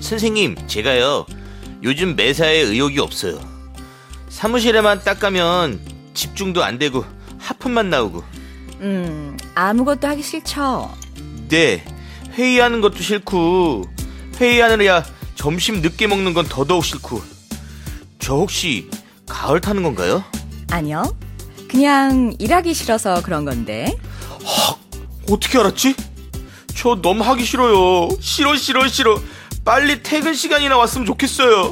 선생님, 제가요 요즘 매사에 의욕이 없어요. 사무실에만 딱 가면 집중도 안 되고 하품만 나오고. 아무것도 하기 싫죠? 네, 회의하는 것도 싫고 회의하느라 점심 늦게 먹는 건 더더욱 싫고. 저 혹시 가을 타는 건가요? 아니요, 그냥 일하기 싫어서 그런 건데. 어떻게 알았지? 저 너무 하기 싫어요. 싫어. 빨리 퇴근 시간이나 왔으면 좋겠어요.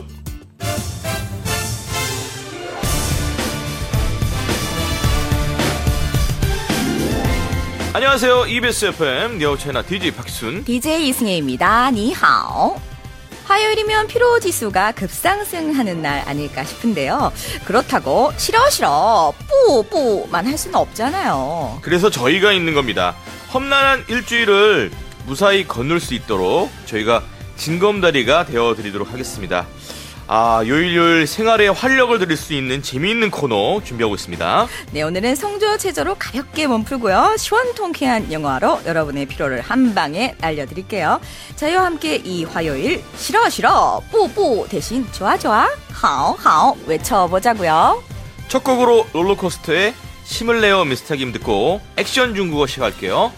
안녕하세요. EBS FM 여우채나 DJ 박순, DJ 이승혜입니다. 니하오. 화요일이면 피로지수가 급상승하는 날 아닐까 싶은데요. 그렇다고 싫어 뿌만 할 수는 없잖아요. 그래서 저희가 있는 겁니다. 험난한 일주일을 무사히 건널 수 있도록 저희가 징검다리가 되어드리도록 하겠습니다. 요일 생활에 활력을 드릴 수 있는 재미있는 코너 준비하고 있습니다. 네, 오늘은 성조 체조로 가볍게 몸 풀고요. 시원통쾌한 영어로 여러분의 피로를 한 방에 날려드릴게요. 저희와 함께 이 화요일 싫어 뿌 대신 좋아 하오 외쳐보자고요. 첫 곡으로 롤러코스터의 힘을 내어 미스터 김 듣고 액션 중국어 시작할게요.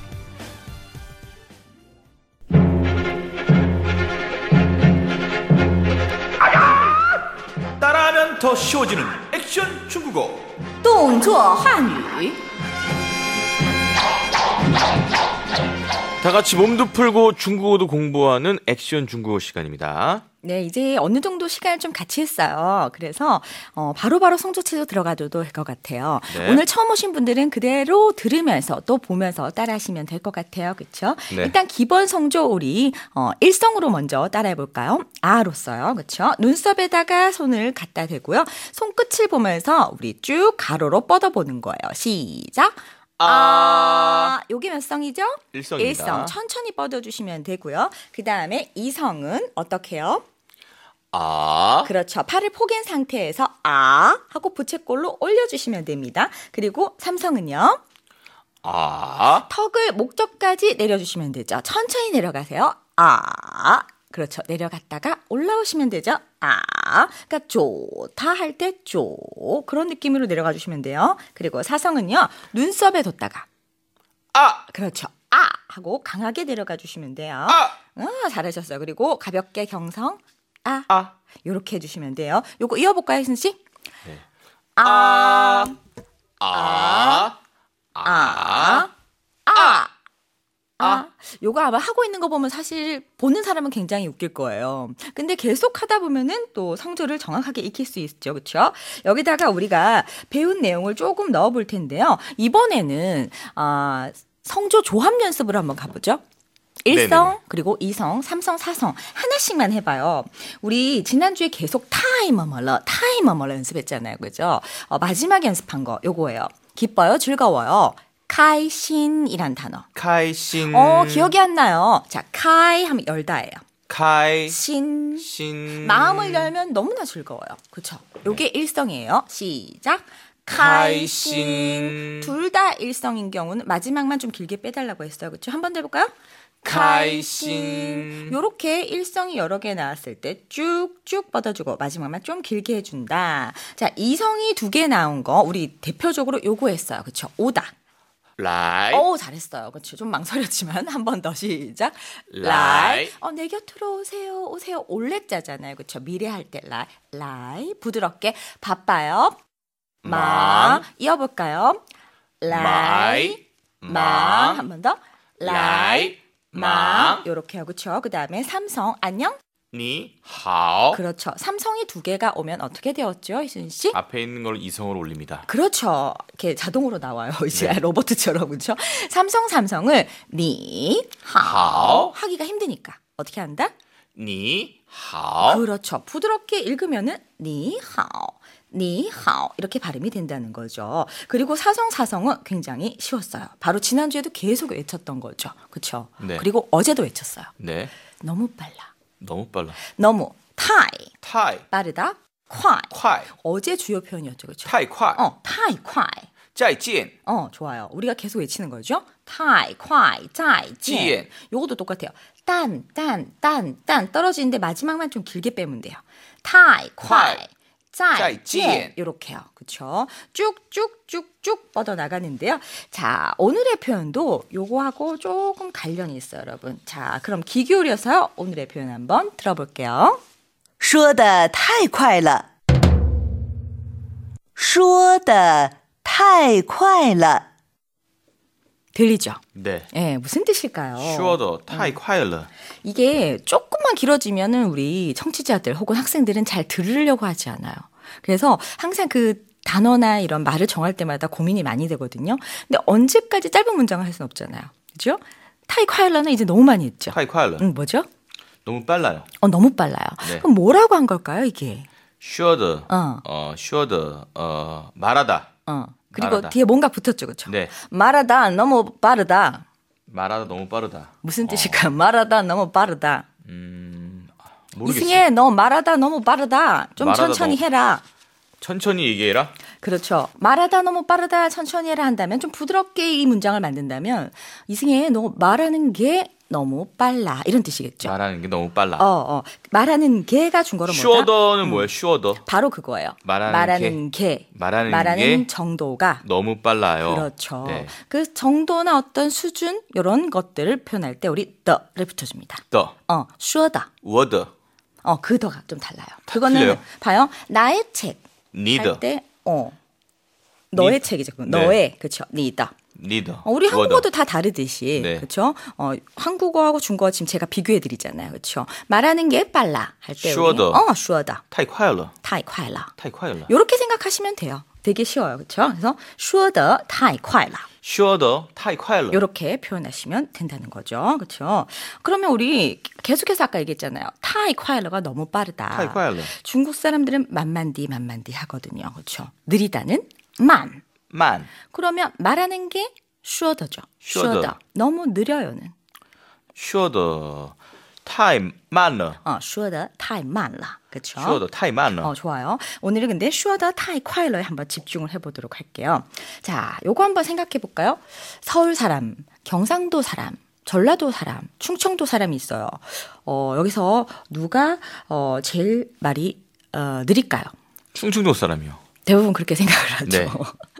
따라하면 더 쉬워지는 액션 중국어. 动作汉语 다 같이 몸도 풀고 중국어도 공부하는 액션 중국어 시간입니다. 네, 이제 어느 정도 시간을 좀 같이 했어요. 그래서 바로바로 성조체조 들어가도 될 것 같아요. 네. 오늘 처음 오신 분들은 그대로 들으면서 또 보면서 따라하시면 될 것 같아요. 그렇죠? 네. 일단 기본 성조 우리 일성으로 먼저 따라해 볼까요? 아로 써요. 그렇죠? 눈썹에다가 손을 갖다 대고요. 손끝을 보면서 우리 쭉 가로로 뻗어보는 거예요. 시작. 요게 몇 성이죠? 일성입니다. 일성. 천천히 뻗어주시면 되고요. 그 다음에 이성은 어떻게 해요? 그렇죠. 팔을 포갠 상태에서 하고 부채꼴로 올려주시면 됩니다. 그리고 삼성은요? 턱을 목젖까지 내려주시면 되죠. 천천히 내려가세요. 그렇죠. 내려갔다가 올라오시면 되죠. 그러니까 좋다 할 때 그런 느낌으로 내려가 주시면 돼요. 그리고 사성은요. 눈썹에 뒀다가 그렇죠. 하고 강하게 내려가 주시면 돼요. 잘하셨어요. 그리고 가볍게 경성 요렇게 해주시면 돼요. 요거 이어볼까요, 희순 씨? 네. 요거 아마 하고 있는 거 보면 사실 보는 사람은 굉장히 웃길 거예요. 근데 계속 하다 보면은 또 성조를 정확하게 익힐 수 있죠. 그렇죠? 여기다가 우리가 배운 내용을 조금 넣어 볼 텐데요. 이번에는 성조 조합 연습으로 한번 가보죠. 일성, 네네네. 그리고 이성, 삼성, 사성 하나씩만 해봐요. 우리 지난주에 계속 타이머멀러 연습했잖아요. 그죠? 마지막에 연습한 거 요거예요. 기뻐요? 즐거워요? 카이신이란 단어. 카이신. 기억이 안 나요. 자, 카이 하면 열다예요. 카이신. 마음을 열면 너무나 즐거워요. 그렇죠? 요게 일성이에요. 시작. 카이신. 둘 다 일성인 경우는 마지막만 좀 길게 빼달라고 했어요. 그렇죠? 한 번 더 해볼까요? 카이신. 요렇게 일성이 여러 개 나왔을 때 쭉쭉 뻗어주고 마지막만 좀 길게 해준다. 자, 이성이 2개 나온 거 우리 대표적으로 요거 했어요. 그렇죠? 오다. 라이. 잘했어요. 그렇죠. 좀 망설였지만 한 번 더 시작. 라이. 내 곁으로 오세요. 올레자잖아요. 그렇죠. 미래 할 때 라이. 부드럽게 바빠요. 이어볼까요? 라이. 한 번 더. 라이. 요렇게 하고 그렇죠. 그다음에 삼성 안녕. 니하오. 그렇죠. 삼성이 2개가 오면 어떻게 되었죠, 희순 씨? 앞에 있는 걸 이성으로 올립니다. 그렇죠. 이렇게 자동으로 나와요. 이제 네. 로봇처럼 그렇죠. 삼성을 니하오 하기가 힘드니까 어떻게 한다? 니하오. 그렇죠. 부드럽게 읽으면은 니하오 이렇게 발음이 된다는 거죠. 그리고 사성은 굉장히 쉬웠어요. 바로 지난주에도 계속 외쳤던 거죠. 그렇죠. 네. 그리고 어제도 외쳤어요. 네. 너무 빨라. 너무 타이 빠르다. 콰이. 콰이. 어제 주요 표현이었죠. 그렇죠? 타이 콰이. 타이 콰이. 짜이찐. 좋아요. 우리가 계속 외치는 거죠. 타이, 콰이, 짜이, 찐. 찐. 요것도 똑같아요. 딴, 떨어지는데 마지막만 좀 길게 빼면 돼요. 타이, 콰이, 짜이, 찐. 요렇게요. 그쵸? 쭉쭉쭉쭉 뻗어나가는데요. 자, 오늘의 표현도 요거하고 조금 관련이 있어요, 여러분. 자, 그럼 귀 기울여서요. 오늘의 표현 한번 들어볼게요. 说得太快了说得太快了 들리죠? 네. 예, 무슨 뜻일까요? 说得太快了. 이게 조금만 길어지면은 우리 청취자들 혹은 학생들은 잘 들으려고 하지 않아요. 그래서 항상 그 단어나 이런 말을 정할 때마다 고민이 많이 되거든요. 근데 언제까지 짧은 문장을 할 수는 없잖아요. 그죠? 타이콰일러는 이제 너무 많이 했죠. 太快了. 뭐죠? 너무 빨라요. 너무 빨라요. 네. 그럼 뭐라고 한 걸까요, 이게? 说的, 说的, 말하다. 그리고 말하다. 뒤에 뭔가 붙었죠, 그렇죠? 네. 말하다 너무 빠르다. 말하다 너무 빠르다. 무슨 뜻일까요? 말하다 너무 빠르다. 모르겠어요. 이승혜, 너 말하다 너무 빠르다. 좀 말하다 천천히 너무- 해라. 천천히 얘기해라. 그렇죠. 말하다 너무 빠르다, 천천히 해라 한다면 좀 부드럽게 이 문장을 만든다면 이승혜, 너 말하는 게 너무 빨라. 이런 뜻이겠죠. 말하는 게 너무 빨라. 말하는 게가 중거로 뭐다? 说的는 뭐예요? 说的. 바로 그거예요. 말하는 게. 말하는 게 정도가. 너무 빨라요. 그렇죠. 네. 그 정도나 어떤 수준 이런 것들을 표현할 때 우리 the를 붙여줍니다. 的, 说的. 我的, 그 더가 좀 달라요. 그거는 틀려요. 봐요. 나의 책. 니的, 할 때, 너의 니- 책이죠. 네. 너의, 그쵸. 니다. 你的. 우리 我的. 한국어도 다 다르듯이, 네. 그쵸? 한국어하고 중국어 지금 제가 비교해드리잖아요. 그쵸? 말하는 게 빨라. 할 때. 说的. 说的. 太快了. 太快了. 太快了. 요렇게 생각하시면 돼요. 되게 쉬워요. 그쵸? 그래서, 说的太快了. 说的太快了. 요렇게 표현하시면 된다는 거죠. 그쵸? 그러면 우리 계속해서 아까 얘기했잖아요. 타이 콰일러가 너무 빠르다. 太快了. 중국 사람들은 만만디 하거든요. 그렇죠? 느리다는 만. 慢. 그러면 말하는 게 슈어더죠. 说的. 너무 느려요는. 说的太慢了. 슈어더 타이 만라. 그렇죠? 说的太慢了. 좋아요. 오늘은 근데 슈어더 타이 콰일러에 한번 집중을 해보도록 할게요. 자, 요거 한번 생각해 볼까요? 서울 사람, 경상도 사람, 전라도 사람, 충청도 사람이 있어요. 여기서 누가 제일 말이 느릴까요? 충청도 사람이요. 대부분 그렇게 생각을 하죠. 네.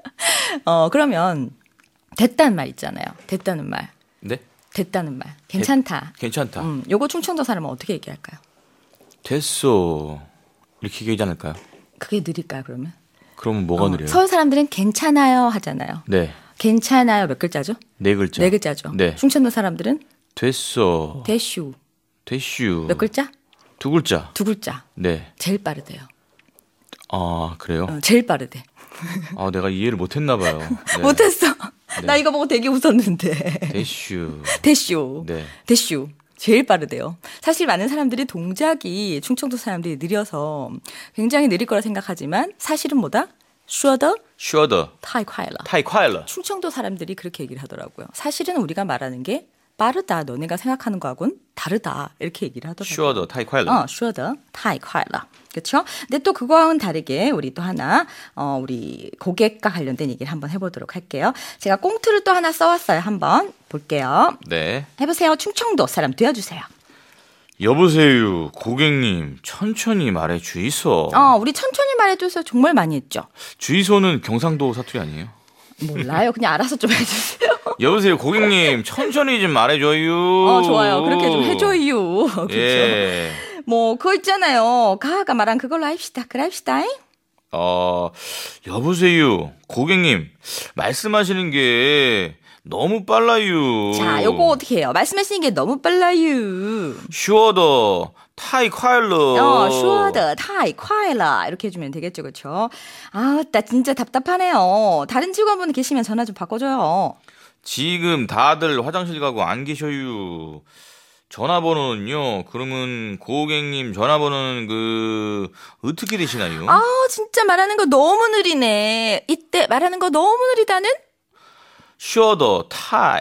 그러면 됐다는 말 있잖아요. 됐다는 말. 네? 됐다는 말. 괜찮다. 괜찮다. 요거 충청도 사람은 어떻게 얘기할까요? 됐어. 이렇게 얘기하지 않을까요? 그게 느릴까요, 그러면? 그러면 뭐가 느려요? 서울 사람들은 괜찮아요 하잖아요. 네. 괜찮아요 몇 글자죠? 네 글자. 네 글자죠. 네. 충청도 사람들은 됐어. 대슈 됐슈. 몇 글자? 두 글자. 두 글자. 네. 제일 빠르대요. 아, 그래요? 제일 빠르대. 내가 이해를 못했나 봐요. 네. 못했어. 나 이거 보고 되게 웃었는데. 됐슈. 대슈. 네. 대슈. 제일 빠르대요. 사실 많은 사람들이 동작이 충청도 사람들이 느려서 굉장히 느릴 거라 생각하지만 사실은 뭐다? 说的说的太快了. 太快了. 충청도 사람들이 그렇게 얘기를 하더라고요. 사실은 우리가 말하는 게 빠르다. 너네가 생각하는 거하고는 다르다. 이렇게 얘기를 하더라고요. 说的太快了. 说的太快了. 그렇죠? 근데 또 그거와는 다르게 우리 또 하나 우리 고객과 관련된 얘기를 한번 해보도록 할게요. 제가 꽁트를 또 하나 써왔어요. 한번 볼게요. 네. 해보세요. 충청도 사람 되어주세요. 여보세요. 고객님. 천천히 말해 주이소. 우리 천천히 말해줘서 정말 많이 했죠. 주이소는 경상도 사투리 아니에요? 몰라요. 그냥 알아서 좀 해주세요. 여보세요. 고객님. 천천히 좀 말해줘요. 좋아요. 그렇게 좀 해줘요. 그렇죠. 예. 뭐 그거 있잖아요. 가하가 말한 그걸로 합시다. 그래 합시다. 여보세요. 고객님. 말씀하시는 게 너무 빨라요. 자, 요거 어떻게 해요? 말씀하시는 게 너무 빨라요. 说的太快了. 说的太快了. 이렇게 해주면 되겠죠, 그렇죠? 나 진짜 답답하네요. 다른 직원분 계시면 전화 좀 바꿔줘요. 지금 다들 화장실 가고 안 계셔요. 전화번호는요. 그러면 고객님 전화번호는 어떻게 되시나요? 진짜 말하는 거 너무 느리네. 이때 말하는 거 너무 느리다는? 说的太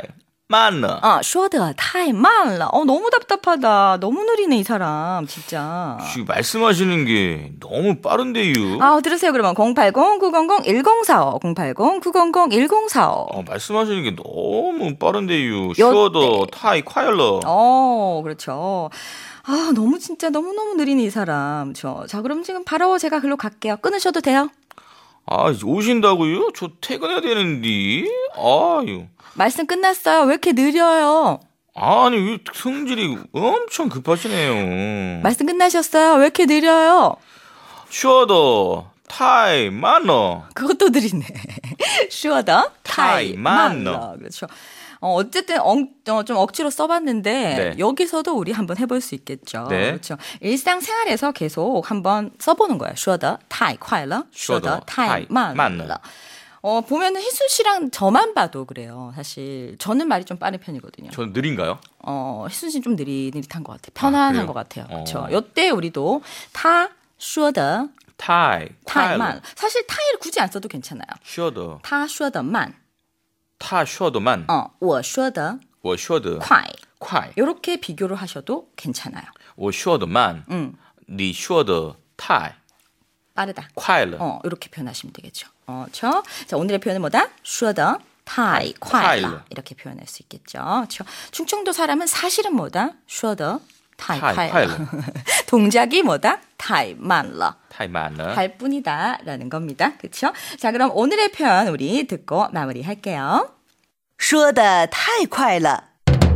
慢了. 说的太慢了. 너무 답답하다. 너무 느리네, 이 사람. 진짜. 말씀하시는 게 너무 빠른데요. 들으세요, 그러면. 080-900-1045. 080-900-1045. 말씀하시는 게 너무 빠른데요. 说的太快了. 그렇죠. 너무 진짜 너무너무 느리네, 이 사람. 자, 그럼 지금 바로 제가 글로 갈게요. 끊으셔도 돼요? 오신다고요? 저 퇴근해야 되는데. 아유. 말씀 끝났어요. 왜 이렇게 느려요? 아니, 성질이 엄청 급하시네요. 말씀 끝나셨어요? 왜 이렇게 느려요? 说的太慢了. 그것도 느리네. 说的太慢了. 그렇죠. 어쨌든 좀 억지로 써봤는데 네. 여기서도 우리 한번 해볼 수 있겠죠. 네. 그렇죠. 일상생활에서 계속 한번 써보는 거예요. 说的太快了,说的太慢了. 보면은 희순 씨랑 저만 봐도 그래요. 사실 저는 말이 좀 빠른 편이거든요. 저는 느린가요? 희순 씨는 좀 느릿한 것 같아요. 편안한 것 같아요. 그렇죠. 이때 우리도 他说的太慢. 사실 타이를 굳이 안 써도 괜찮아요. 说的他说的慢. 他说的慢. 我说的我说的快. 이렇게 비교를 하셔도 괜찮아요. 我说的慢. 你说的太 빠르다. 快了. 이렇게 표현하시면 되겠죠. 자, 오늘의 표현은 뭐다? 说的太快了. 이렇게 표현할 수 있겠죠. 그렇죠? 충청도 사람은 사실은 뭐다? 说的太快了. 동작이 뭐다? 太慢了. 太慢了. 할 뿐이다 라는 겁니다. 그렇죠? 자, 그럼 오늘의 표현 우리 듣고 마무리할게요. 说的太快了，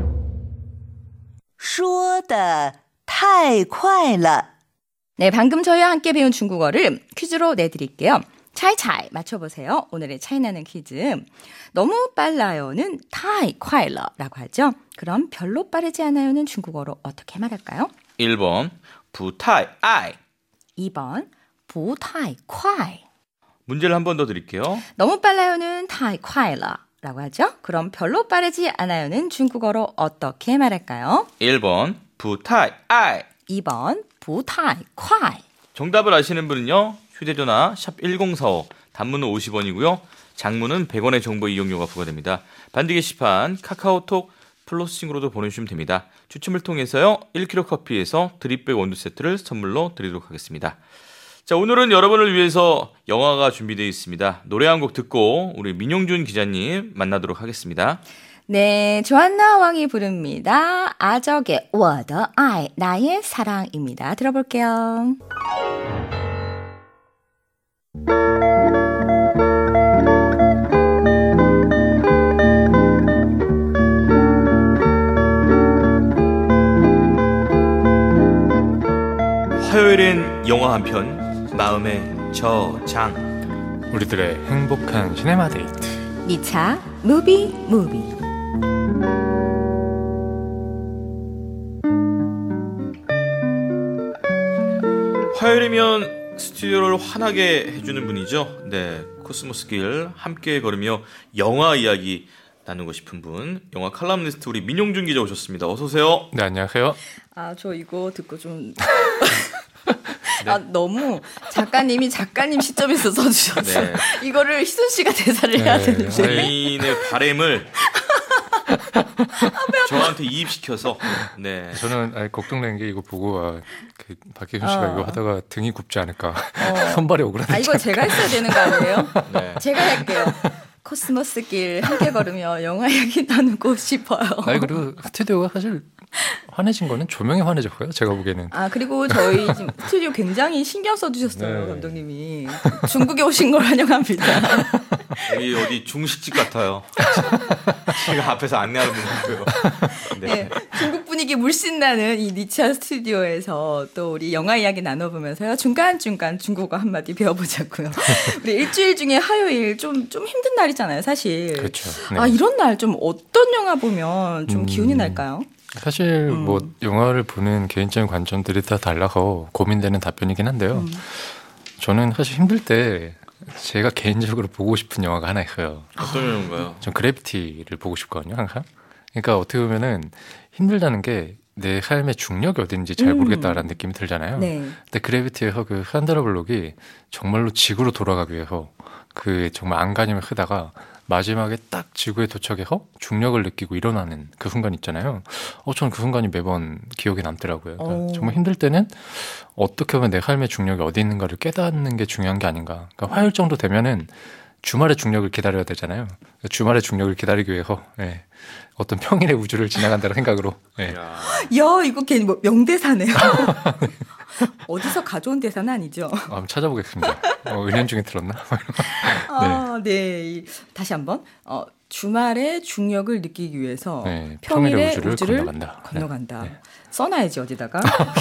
说的太快了。 네, 방금 저희와 함께 배운 중국어를 퀴즈로 내드릴게요. 차이차이 맞춰보세요. 오늘의 차이나는 퀴즈. 너무 빨라요는 太快了라고 하죠. 그럼 별로 빠르지 않아요는 중국어로 어떻게 말할까요? 1번 不太爱. 2번 不太快. 문제를 한 번 더 드릴게요. 너무 빨라요는 太快了 라고 하죠. 그럼 별로 빠르지 않아요는 중국어로 어떻게 말할까요? 1번 不太爱. 2번 不太快. 정답을 아시는 분은요. 휴대전화 샵 1045, 단문은 50원이고요. 장문은 100원의 정보 이용료가 부과됩니다. 반디 게시판 카카오톡 플러싱으로도 보내주시면 됩니다. 추첨을 통해서요. 1kg 커피에서 드립백 원두 세트를 선물로 드리도록 하겠습니다. 자, 오늘은 여러분을 위해서 영화가 준비되어 있습니다. 노래 한 곡 듣고 우리 민용준 기자님 만나도록 하겠습니다. 네, 조한나 왕이 부릅니다. 아적의 我的爱, 나의 사랑입니다. 들어볼게요. 화요일엔 영화 한 편, 마음의 저장. 우리들의 행복한 시네마 데이트. 2차 무비. 화요일이면 스튜디오를 환하게 해주는 분이죠. 네, 코스모스 길 함께 걸으며 영화 이야기 나누고 싶은 분, 영화 칼럼니스트 우리 민용준 기자 오셨습니다. 어서 오세요. 네, 안녕하세요. 저 이거 듣고 좀 너무 작가님이 작가님 시점에서 써주셨어요. 네. 이거를 희순 씨가 대사를 해야 되는데. 본인의 바램을 저한테 이입시켜서. 네. 저는 걱정되는 게 이거 보고 박혜순 씨가 이거 하다가 등이 굽지 않을까. 손발이 오그라들지 이거 제가 했어야 되는 거 아니에요? 네. 제가 할게요. 코스모스 길 함께 걸으며 영화 이야기 나누고 싶어요. 그리고 스튜디오가 사실 환해진 거는 조명이 환해졌고요. 제가 보기에는. 그리고 저희 지금 스튜디오 굉장히 신경 써주셨어요. 네. 감독님이. 중국에 오신 걸 환영합니다. 여기 어디 중식집 같아요. 제가 앞에서 안내하는 분 같고요. 네, 중국 분위기 물씬 나는 이 니차 스튜디오에서 또 우리 영화 이야기 나눠보면서요. 중간중간 중국어 한마디 배워보자고요. 우리 일주일 중에 화요일 좀 힘든 날이잖아요, 사실. 그렇죠. 네. 이런 날 좀 어떤 영화 보면 좀 기운이 날까요? 사실 뭐 영화를 보는 개인적인 관점들이 다 달라서 고민되는 답변이긴 한데요. 저는 사실 힘들 때 제가 개인적으로 보고 싶은 영화가 하나 있어요. 어떤 영화인가요? 전 그래비티를 보고 싶거든요, 항상. 그러니까 어떻게 보면은 힘들다는 게 내 삶의 중력이 어딘지 잘 모르겠다라는 느낌이 들잖아요. 네. 근데 그래비티에서 그 산드라 블록이 정말로 지구로 돌아가기 위해서 그 정말 안간힘을 쓰다가 마지막에 딱 지구에 도착해서 중력을 느끼고 일어나는 그 순간 있잖아요. 저는 그 순간이 매번 기억에 남더라고요. 그러니까 정말 힘들 때는 어떻게 보면 내 삶의 중력이 어디 있는가를 깨닫는 게 중요한 게 아닌가. 그러니까 화요일 정도 되면은 주말의 중력을 기다려야 되잖아요. 주말의 중력을 기다리기 위해서 어떤 평일의 우주를 지나간다는 생각으로. 야. 야, 이거 괜히 뭐 명대사네요. 어디서 가져온 대사는 아니죠? 한번 찾아보겠습니다. 은연중에 들었나? 네. 다시 한번. 주말에 중력을 느끼기 위해서 네, 평일의 우주를 건너간다. 네. 써놔야지 어디다가. 자,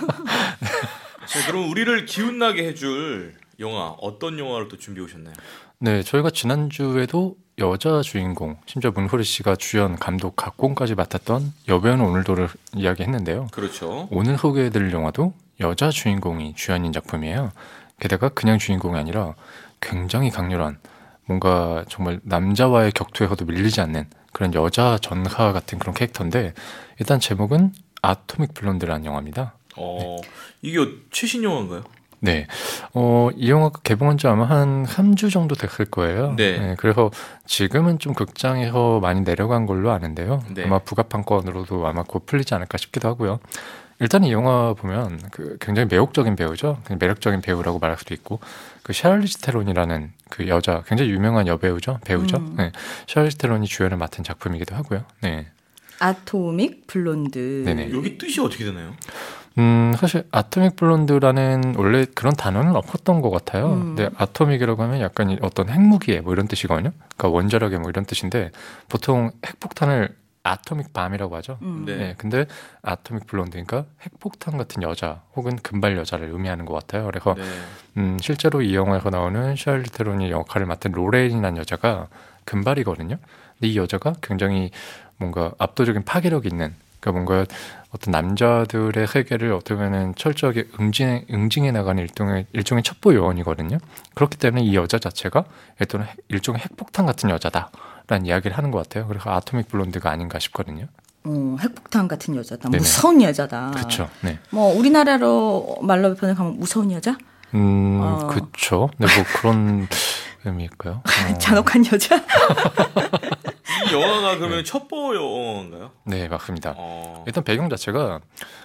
그럼 우리를 기운나게 해줄 영화 어떤 영화를 또 준비해 오셨나요? 네, 저희가 지난주에도 여자 주인공, 심지어 문호리 씨가 주연, 감독, 각본까지 맡았던 여배우는 오늘도를 이야기했는데요. 그렇죠. 오늘 소개해드릴 영화도 여자 주인공이 주연인 작품이에요. 게다가 그냥 주인공이 아니라 굉장히 강렬한, 뭔가 정말 남자와의 격투에서도 밀리지 않는 그런 여자 전하 같은 그런 캐릭터인데, 일단 제목은 아토믹 블론드라는 영화입니다. 이게 최신 영화인가요? 네. 이 영화가 개봉한 지 아마 한 3주 정도 됐을 거예요. 네. 그래서 지금은 좀 극장에서 많이 내려간 걸로 아는데요. 네. 아마 부가판권으로도 아마 곧 풀리지 않을까 싶기도 하고요. 일단 이 영화 보면 굉장히 매혹적인 배우죠. 매력적인 배우라고 말할 수도 있고, 샤를리즈 테론이라는 그 여자, 굉장히 유명한 여배우죠. 배우죠. 네. 샤를리즈 테론이 주연을 맡은 작품이기도 하고요. 네. 아토믹 블론드. 네네. 여기 뜻이 어떻게 되나요? 사실 아토믹 블론드라는 원래 그런 단어는 없었던 것 같아요. 근데 아토믹이라고 하면 약간 어떤 핵무기에 뭐 이런 뜻이거든요. 그러니까 원자력에 뭐 이런 뜻인데, 보통 핵폭탄을 아토믹 밤이라고 하죠. 네. 근데 아토믹 블론드, 그러니까 핵폭탄 같은 여자 혹은 금발 여자를 의미하는 것 같아요. 그래서 실제로 이 영화에서 나오는 샤를리즈 테론이 역할을 맡은 로렌이라는 여자가 금발이거든요. 근데 이 여자가 굉장히 뭔가 압도적인 파괴력이 있는, 그러니까 뭔가 어떤 남자들의 세계를 어떻게 보면 철저하게 응징해 나가는 일종의 첩보 요원이거든요. 그렇기 때문에 이 여자 자체가 일종의 핵폭탄 같은 여자다라는 이야기를 하는 것 같아요. 그래서 아토믹 블론드가 아닌가 싶거든요. 핵폭탄 같은 여자다. 네네. 무서운 여자다. 그렇죠. 네. 뭐 우리나라로 말로 번역하면 무서운 여자? 그렇죠. 네, 뭐 그런 의미일까요? 잔혹한 여자? 이 영화가 그러면 첩보 영화인가요? 네, 맞습니다. 일단 배경 자체가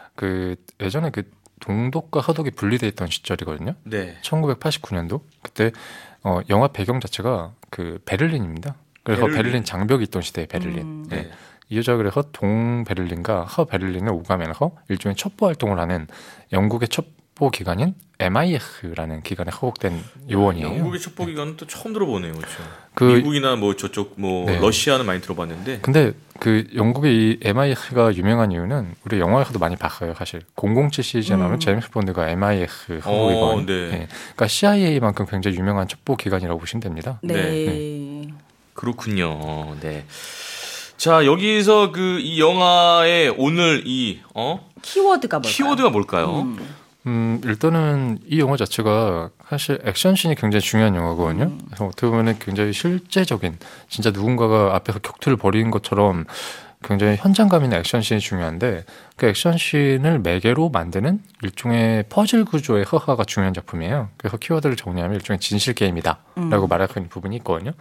예전에 동독과 서독이 분리돼 있던 시절이거든요. 네. 1989년도. 그때 영화 배경 자체가 베를린입니다. 그래서 베를린 장벽이 있던 시대의 베를린. 네. 이 여자가 그래서 동베를린과 서베를린을 오가면서 일종의 첩보 활동을 하는 영국의 첩보 기관인 MI6라는 기관에 소속된 요원이에요. 영국의 첩보 기관은 또 처음 들어보네요, 그렇죠. 그 미국이나 뭐 저쪽 뭐 네. 러시아는 많이 들어봤는데. 근데 그 영국의 이 MI6가 유명한 이유는 우리 영화에서도 많이 봤어요, 사실. 007 시리즈에 나오는 제임스 본드가 MI6 소속이거든요. 네. 네. 그러니까 CIA만큼 굉장히 유명한 첩보 기관이라고 보시면 됩니다. 네. 그렇군요. 네. 자, 여기서 이 영화의 오늘 키워드가 뭘까요? 키워드가 뭘까요? 일단은 이 영화 자체가 사실 액션씬이 굉장히 중요한 영화거든요. 그래서 어떻게 보면 굉장히 실제적인, 진짜 누군가가 앞에서 격투를 벌이는 것처럼 굉장히 현장감 있는 액션씬이 중요한데, 그 액션씬을 매개로 만드는 일종의 퍼즐 구조의 허화가 중요한 작품이에요. 그래서 키워드를 정리하면 일종의 진실 게임이다라고 말할 수 있는 부분이 있거든요.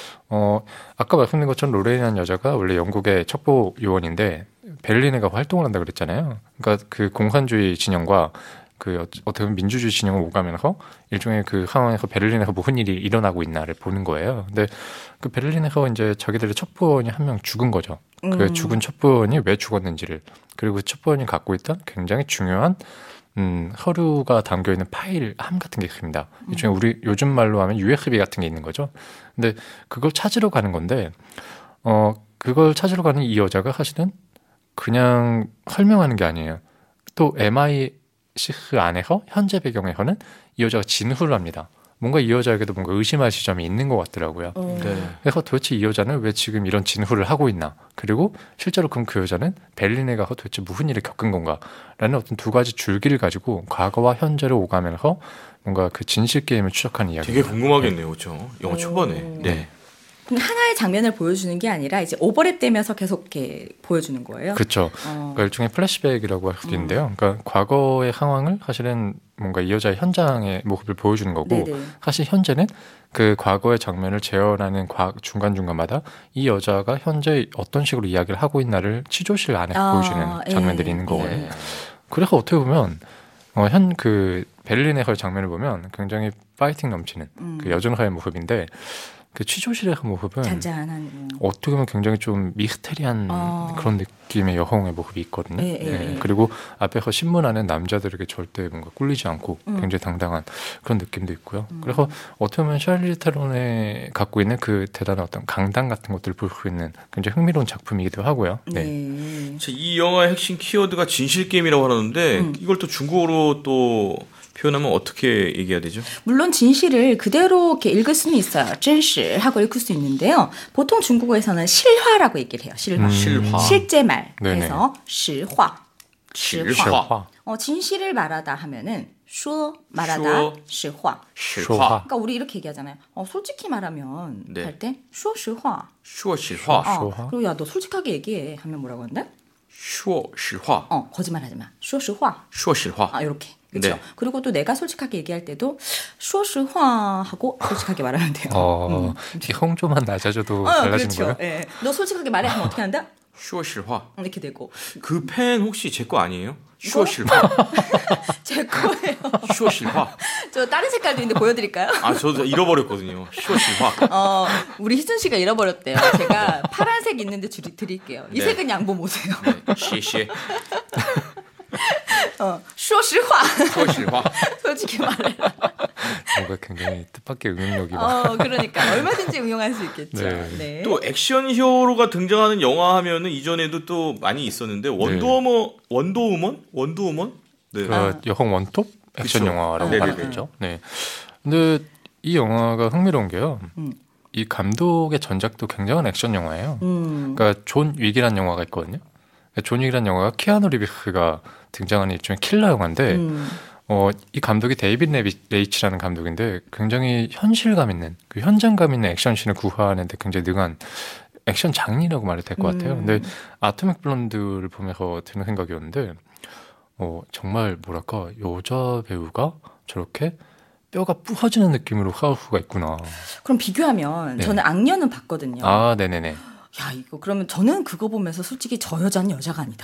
아까 말씀드린 것처럼 로렌이라는 여자가 원래 영국의 첩보 요원인데 베를린에 가서 활동을 한다고 그랬잖아요. 그러니까 그 공산주의 진영과 어떻게 보면 민주주의 진영을 오가면서 일종의 그 상황에서 베를린에서 무슨 일이 일어나고 있나를 보는 거예요. 근데 그 베를린에서 이제 자기들의 첩보원이 한 명 죽은 거죠. 그 죽은 첩보원이 왜 죽었는지를, 그리고 그 첩보원이 갖고 있던 굉장히 중요한 서류가 담겨있는 파일함 같은 게 있습니다. 일종의 우리 요즘 말로 하면 USB 같은 게 있는 거죠. 근데 그걸 찾으러 가는 건데, 그걸 찾으러 가는 이 여자가 사실은 그냥 설명하는 게 아니에요. 또 MI6 안에서 현재 배경에서는 이 여자가 진술을 합니다. 뭔가 이 여자에게도 뭔가 의심할 지점이 있는 것 같더라고요. 네. 그래서 도대체 이 여자는 왜 지금 이런 진술을 하고 있나? 그리고 실제로 그럼 그 여자는 베를린에 가서 도대체 무슨 일을 겪은 건가? 라는 어떤 두 가지 줄기를 가지고 과거와 현재를 오가면서 뭔가 그 진실 게임을 추적하는 이야기. 되게 궁금하겠네요, 그렇죠? 영화 초반에. 네. 그럼 하나의 장면을 보여주는 게 아니라 이제 오버랩되면서 계속 이렇게 보여주는 거예요. 그렇죠. 그러니까 일종의 플래시백이라고 할 수도 있는데요. 그러니까 과거의 상황을 사실은 뭔가 이 여자의 현장의 모습을 보여주는 거고 네네. 사실 현재는 그 과거의 장면을 재현하는 중간중간마다 이 여자가 현재 어떤 식으로 이야기를 하고 있나를 취조실 안에 보여주는 장면들이 있는 거거든요. 예. 그래서 어떻게 보면 그 베를린의 장면을 보면 굉장히 파이팅 넘치는 그 여전가의 모습인데 그 취조실의 그 모습은 잔잔한. 어떻게 보면 굉장히 좀 미스테리한 그런 느낌의 여성의 모습이 있거든요. 그리고 앞에서 신문하는 남자들에게 절대 뭔가 꿀리지 않고 굉장히 당당한 그런 느낌도 있고요. 그래서 어떻게 보면 샬리즈 테론에 갖고 있는 그 대단한 어떤 강단 같은 것들을 볼 수 있는 굉장히 흥미로운 작품이기도 하고요. 네. 이 영화의 핵심 키워드가 진실 게임이라고 하는데 이걸 또 중국어로 또 표현하면 어떻게 얘기해야 되죠? 물론 진실을 그대로 이렇게 읽을 수는 있어요. 真实 하고 읽을 수 있는데요. 보통 중국어에서는 실화라고 얘기를 해요. 실화. 실화. 실제 말. 네네. 그래서 실화. 실화. 진실을 말하다 하면은 说 말하다 说 실화. 실화. 그러니까 우리 이렇게 얘기하잖아요. 솔직히 말하면 네. 할 때 说实话. 说实话. 그리고 야 너 솔직하게 얘기해 하면 뭐라고 한다? 说实话. 거짓말하지 마. 说实话. 说实话. 이렇게. 그렇죠. 네. 그리고 또 내가 솔직하게 얘기할 때도 说实话 하고 솔직하게 말하면 돼요. 이 홍조만 낮아져도 달라지는 그렇죠. 거예요? 예. 너 솔직하게 말해 하면 어떻게 한다? 说实话. 이렇게 되고. 그 펜 혹시 제 거 아니에요? 이거? 说实话. 제 거예요. 说实话. 저 다른 색깔도 있는데 보여드릴까요? 저도 잃어버렸거든요. 说实话. 우리 희준 씨가 잃어버렸대요. 제가 파란색 있는데 드릴게요. 이 네. 색은 양보 못해요. 네, 谢谢. 说实话. 说实话. 솔직히 말해라. 뭔가 굉장히 뜻밖의 응용력이 막. 그러니까 얼마든지 응용할 수 있겠죠. 네. 네. 또 액션 히어로가 등장하는 영화 하면은 이전에도 또 많이 있었는데 원더우먼? 네. 그 여성 원톱 액션 그쵸. 영화라고 네네네. 말하죠. 네. 근데 이 영화가 흥미로운 게요. 이 감독의 전작도 굉장한 액션 영화예요. 그러니까 존 윅이라는 영화가 있거든요. 그러니까 존 윅이라는 영화가 키아누 리비스가 등장하는 일종의 킬러 영화인데 이 감독이 데이빗 레이치라는 감독인데 굉장히 현실감 있는 그 현장감 있는 액션씬을 구사하는데 굉장히 능한 액션 장인이라고 말해도 될 것 같아요. 근데 아토믹 블론드를 보면서 드는 생각이었는데 정말 뭐랄까 여자 배우가 저렇게 뼈가 부서지는 느낌으로 싸울 수가 있구나. 그럼 비교하면 네. 저는 악녀는 봤거든요. 네네네. 야, 이거 그러면 저는 그거 보면서 솔직히 저 여자는 여자가 아니다.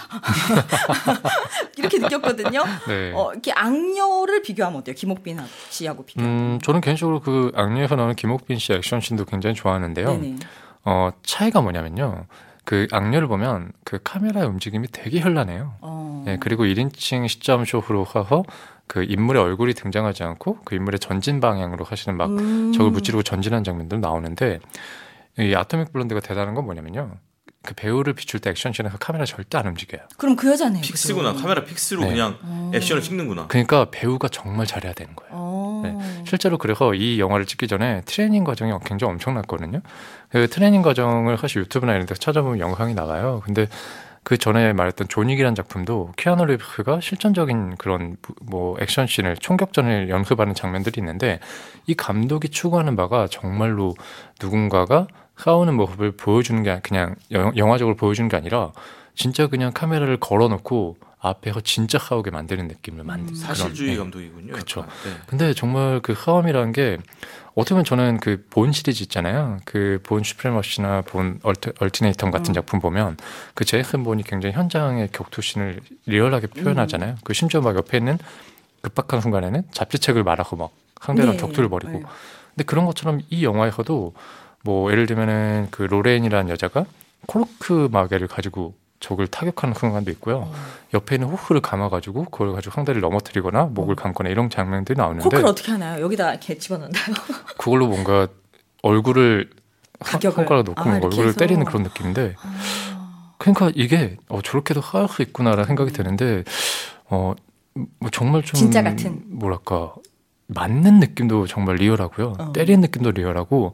이렇게 느꼈거든요. 네. 이렇게 악녀를 비교하면 어때요? 김옥빈 씨하고 비교하면. 저는 개인적으로 그 악녀에서 나오는 김옥빈 씨 액션씬도 굉장히 좋아하는데요. 네네. 차이가 뭐냐면요. 그 악녀를 보면 그 카메라의 움직임이 되게 현란해요. 네, 그리고 1인칭 시점쇼로 가서 그 인물의 얼굴이 등장하지 않고 그 인물의 전진 방향으로 하시는 막 적을 무찌르고 전진하는 장면도 나오는데 이 아토믹 블론드가 대단한 건 뭐냐면요. 그 배우를 비출 때 액션씬에서 카메라 절대 안 움직여요. 그럼 그 여자네요. 픽스구나. 그죠? 카메라 픽스로 네. 그냥 액션을 찍는구나. 그러니까 배우가 정말 잘해야 되는 거예요. 네. 실제로 그래서 이 영화를 찍기 전에 트레이닝 과정이 굉장히 엄청났거든요. 그 트레이닝 과정을 사실 유튜브나 이런 데서 찾아보면 영상이 나와요. 근데 그 전에 말했던 존윅이라는 작품도 키아누 리브스가 실전적인 그런 뭐 액션씬을 총격전을 연습하는 장면들이 있는데 이 감독이 추구하는 바가 정말로 누군가가 싸우는 모습을 보여주는 게 그냥 영화적으로 보여주는 게 아니라 진짜 그냥 카메라를 걸어놓고 앞에서 진짜 싸우게 만드는 느낌을 만드는 사실주의 그런, 감독이군요. 그렇죠. 약간. 네. 근데 정말 그 싸움이라는 게 어떻게 보면 저는 그 본 시리즈 있잖아요. 그 본 슈프레머시나 본 얼티네이텀 같은 작품 보면 그 제이슨 본이 굉장히 현장의 격투신을 리얼하게 표현하잖아요. 그 심지어 막 옆에 있는 급박한 순간에는 잡지책을 말하고 막 상대랑 네. 격투를 벌이고. 네. 근데 그런 것처럼 이 영화에서도 뭐 예를 들면은 그 로렌이라는 여자가 코르크 마개를 가지고 적을 타격하는 순간도 있고요. 옆에 있는 호프를 감아가지고 그걸 가지고 상대를 넘어뜨리거나 목을 감거나 이런 장면들이 나오는데 코크를 어떻게 하나요? 여기다 이렇게 집어넣나요? 그걸로 뭔가 얼굴을 가격을. 손가락 놓고 뭔가 이렇게 얼굴을 해서. 때리는 그런 느낌인데 그러니까 이게 저렇게도 할 수 있구나라는 생각이 드는데 뭐 정말 좀 진짜 같은. 뭐랄까 맞는 느낌도 정말 리얼하고요. 때리는 느낌도 리얼하고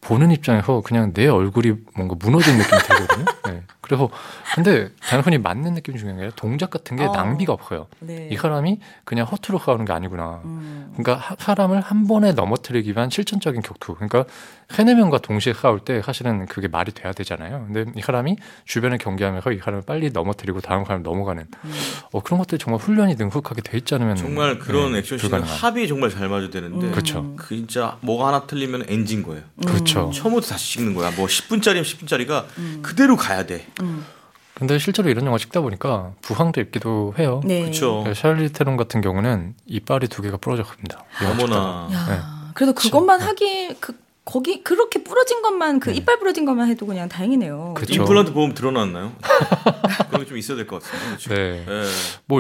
보는 입장에서 그냥 내 얼굴이 뭔가 무너진 느낌이 들거든요. 네. 그래서 근데 단순히 맞는 느낌이 중요한 게 아니라 동작 같은 게 낭비가 없어요. 네. 이 사람이 그냥 허투루 싸우는 게 아니구나. 그러니까 사람을 한 번에 넘어뜨리기 위한 실천적인 격투. 그러니까 3-4명과 동시에 싸울 때 사실은 그게 말이 돼야 되잖아요. 근데 이 사람이 주변에 경계하면서 이 사람을 빨리 넘어뜨리고 다음 사람 넘어가는 그런 것들이 정말 훈련이 능숙하게 돼 있지 않으면 정말 그런 액션씬은 불가능한. 합이 정말 잘 맞아야 되는데 그렇죠. 그 진짜 뭐가 하나 틀리면 엔진 거예요. 그렇죠. 처음부터 다시 찍는 거야. 뭐 10분짜리면 10분짜리가 그대로 가야 돼. 근데 실제로 이런 영화 찍다 보니까 부상도 입기도 해요. 네. 그렇죠. 샬리 테론 같은 경우는 이빨이 2개가 부러졌습니다. 어머나. 야, 그래도 그것만 하기 거기 그렇게 부러진 것만 그 이빨 부러진 것만 해도 그냥 다행이네요. 그쵸. 임플란트 보험 들어놨나요? 그런 게 좀 있어야 될 것 같습니다. 그렇죠? 네. 네. 뭐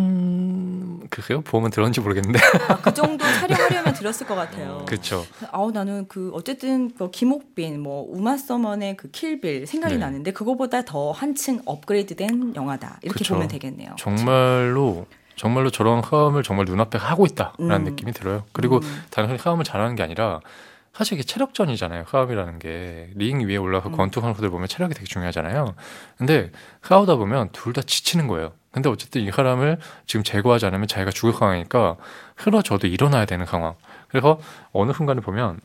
일단 글쎄요. 보험은 들었는지 모르겠는데. 그 정도 촬영하려면 들었을 것 같아요. 그렇죠. 나는 그 어쨌든 그 김옥빈 뭐 우마 서먼의 그 킬빌 생각이 네. 나는데 그거보다 더 한층 업그레이드된 영화다. 이렇게 그쵸. 보면 되겠네요. 정말로 저런 싸움을 정말 눈앞에 하고 있다라는 느낌이 들어요. 그리고 단순히 싸움을 잘하는 게 아니라 사실 이게 체력전이잖아요. 싸움이라는 게. 링 위에 올라가서 권투 선수들 보면 체력이 되게 중요하잖아요. 근데 싸우다 보면 둘 다 지치는 거예요. 근데 어쨌든 이 사람을 지금 제거하지 않으면 자기가 죽을 상황이니까 흐러져도 일어나야 되는 상황. 그래서 어느 순간에 보면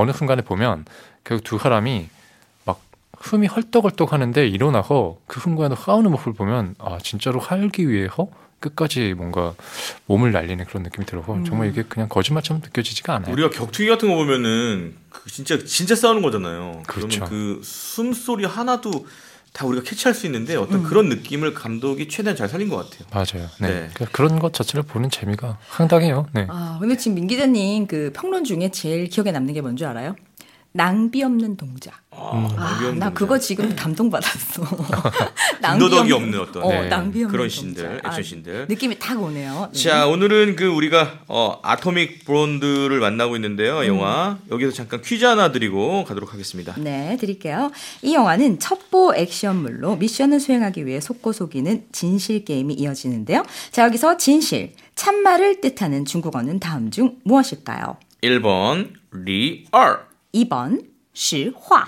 그 두 사람이 막 숨이 헐떡헐떡 하는데 일어나서 그 순간에 싸우는 모습을 보면 진짜로 살기 위해서 끝까지 뭔가 몸을 날리는 그런 느낌이 들어서 정말 이게 그냥 거짓말처럼 느껴지지가 않아요. 우리가 격투기 같은 거 보면은 그 진짜 싸우는 거잖아요. 그렇죠. 그러면 그 숨소리 하나도 다 우리가 캐치할 수 있는데 어떤 그런 느낌을 감독이 최대한 잘 살린 것 같아요. 맞아요. 네. 네. 그러니까 그런 것 자체를 보는 재미가 상당해요. 네. 근데 지금 민 기자님 그 평론 중에 제일 기억에 남는 게 뭔지 알아요? 낭비 없는 동작. 나 그거 지금 감동받았어. 군더더기 없는 어떤 네. 낭비 없는 그런 동작. 신들, 액션 신들. 느낌이 딱 오네요. 네. 자, 오늘은 그 우리가 아토믹 브론드를 만나고 있는데요. 영화. 여기서 잠깐 퀴즈 하나 드리고 가도록 하겠습니다. 네, 드릴게요. 이 영화는 첩보 액션물로 미션을 수행하기 위해 속고속이는 진실 게임이 이어지는데요. 자, 여기서 진실, 참말을 뜻하는 중국어는 다음 중 무엇일까요? 1번 리얼. 2번 실화.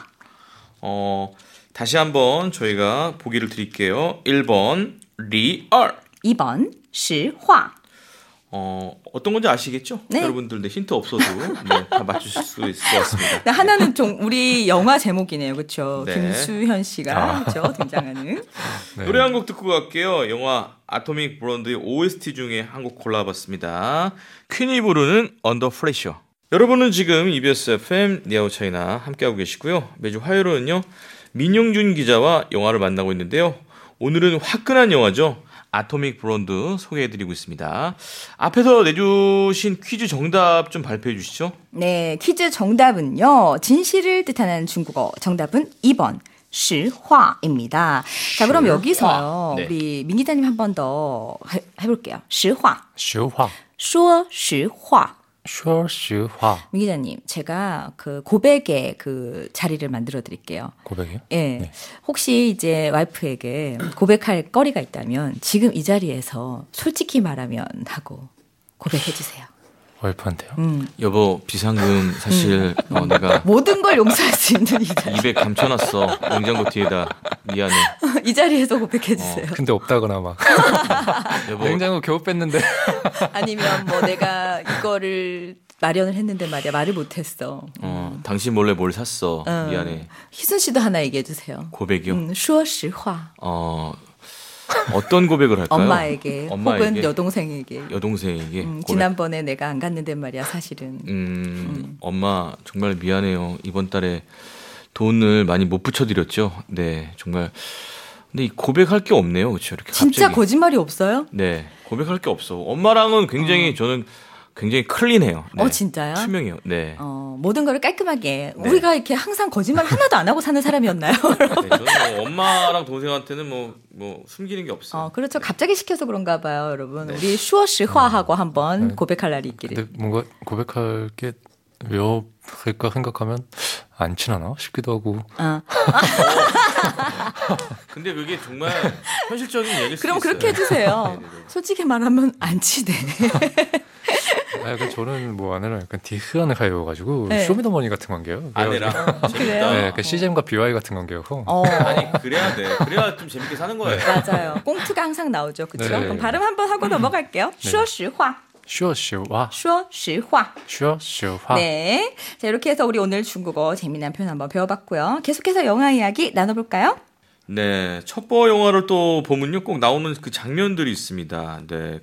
다시 한번 저희가 보기를 드릴게요. 1번 리얼. 2번 실화. 어떤 건지 아시겠죠? 네. 여러분들 힌트 없어도 다 맞추실 수 있을 것 같습니다. 네, 하나는 좀 우리 영화 제목이네요. 그렇죠? 네. 김수현 씨가 그렇죠? 등장하는. 네. 노래 한 곡 듣고 갈게요. 영화 아토믹 브론드의 OST 중에 한 곡 골라봤습니다. 퀸이 부르는 언더 프레셔. 여러분은 지금 EBS FM 니아오 차이나 함께하고 계시고요. 매주 화요일은요. 민용준 기자와 영화를 만나고 있는데요. 오늘은 화끈한 영화죠. 아토믹 브론드 소개해드리고 있습니다. 앞에서 내주신 퀴즈 정답 좀 발표해 주시죠. 네, 퀴즈 정답은요. 진실을 뜻하는 중국어 정답은 2번 실화입니다. 자, 그럼 여기서요. 네. 우리 민 기자님 한 번 더 해볼게요. 실화. 实话说实话. 说实话 민 기자님, 제가 그 고백의 그 자리를 만들어 드릴게요. 고백이요? 예. 네. 혹시 이제 와이프에게 고백할 거리가 있다면 지금 이 자리에서 솔직히 말하면 하고 고백해 주세요. 와이프한테요? 여보, 비상금 사실 내가 모든 걸 용서할 수 있는 이 자리. 입에 감춰놨어. 냉장고 뒤에다. 미안해. 이 자리에서 고백해 주세요. 근데 없다거나 막 여보, 냉장고 겨우 뺐는데 아니면 뭐 내가 이거를 마련을 했는데 말이야 말을 못했어. 당신 몰래 뭘 샀어. 미안해. 희순 씨도 하나 얘기해 주세요. 고백이요? 说实话. 어떤 고백을 할까요? 엄마에게, 혹은 여동생에게. 여동생에게. 지난번에 내가 안 갔는데 말이야 사실은. 엄마 정말 미안해요. 이번 달에 돈을 많이 못 붙여드렸죠. 네, 정말. 근데 이 고백할 게 없네요, 그렇죠? 이렇게 진짜 갑자기. 거짓말이 없어요? 네, 고백할 게 없어. 엄마랑은 굉장히 저는 굉장히 클린해요. 네. 진짜요? 투명해요. 네. 모든 거를 깔끔하게. 네. 우리가 이렇게 항상 거짓말 하나도 안 하고 사는 사람이었나요? 네, 저는 뭐 엄마랑 동생한테는 뭐 숨기는 게 없어요. 그렇죠. 갑자기 시켜서 그런가 봐요, 여러분. 우리 슈어시화하고 한번 고백할 날이 있기를. 근데 뭔가 고백할 게 왜일까 생각하면 안 친하나 싶기도 하고 근데 그게 정말 현실적인 얘기일 수 그럼 있어요. 그렇게 해주세요. 네네네. 솔직히 말하면 안 친해. 약간 저는 뭐 아내랑 약간 디스하는 사이여가지고 네. 쇼미더머니 같은 관계요. 아내랑 그래요? 재밌다. 네, 그 CJM과 BY 같은 관계여서. 아니 그래야 돼. 그래야 좀 재밌게 사는 거예요. 맞아요. 꽁트가 항상 나오죠. 그렇죠? 네. 그럼 발음 한번 하고 넘어갈게요. 说实话, 说实话, 说实话. 说实话. 네. 자, 이렇게 해서 우리 오늘 중국어 재미난 표현 한번 배워봤고요. 계속해서 영화 이야기 나눠볼까요? 네, 첩보 영화를 또 보면요, 꼭 나오는 그 장면들이 있습니다. 네,